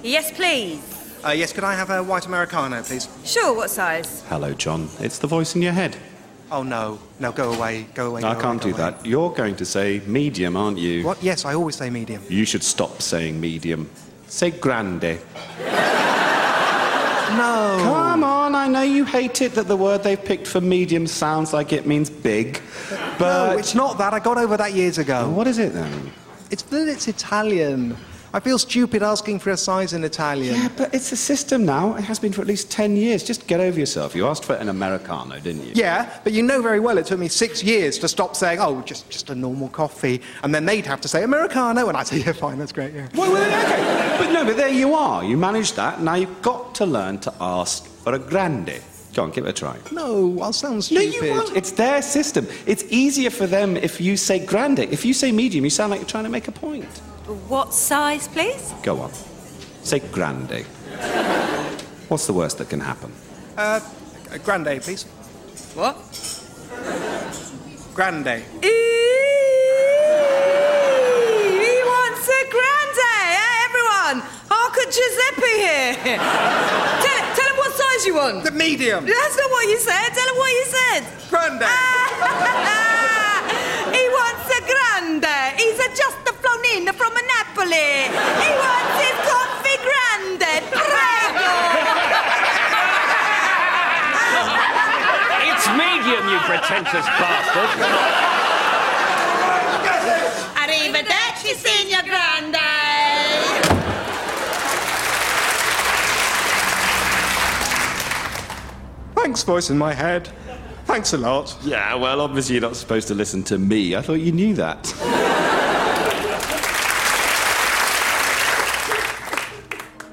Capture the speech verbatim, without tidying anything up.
Yes, please. Uh, yes, could I have a white Americano, please? Sure, what size? Hello, John. It's the voice in your head. Oh, no. No, go away. Go away. No, go I can't away, do go that. You're going to say medium, aren't you? What? Yes, I always say medium. You should stop saying medium. Say grande. No. Come on, I know you hate it that the word they've picked for medium sounds like it means big, but... No, it's not that. I got over that years ago. What is it then? It's that it's Italian. I feel stupid asking for a size in Italian. Yeah, but it's a system now. It has been for at least ten years. Just get over yourself. You asked for an Americano, didn't you? Yeah, but you know very well it took me six years to stop saying, oh, just, just a normal coffee. And then they'd have to say Americano, and I'd say, yeah, fine, that's great, yeah. Well, well, okay. But no, but there you are. You managed that. Now you've got to learn to ask for a grande. Go on, give it a try. No, I'll sound stupid. No, you won't. It's their system. It's easier for them if you say grande. If you say medium, you sound like you're trying to make a point. What size, please? Go on. Say grande. What's the worst that can happen? Uh, grande, please. What? Grande. Eee, he wants a grande, eh, everyone? Hark at Giuseppe here. tell, tell him what size you want. The medium. That's not what you said. Tell him what you said. Grande. He wants a grande. He's a just flown in from Napoli. He wants his coffee grande. Prego. It's medium, you pretentious bastard. Arrivederci, signor Grande. Thanks, voice in my head. Thanks a lot. Yeah, well, obviously you're not supposed to listen to me. I thought you knew that.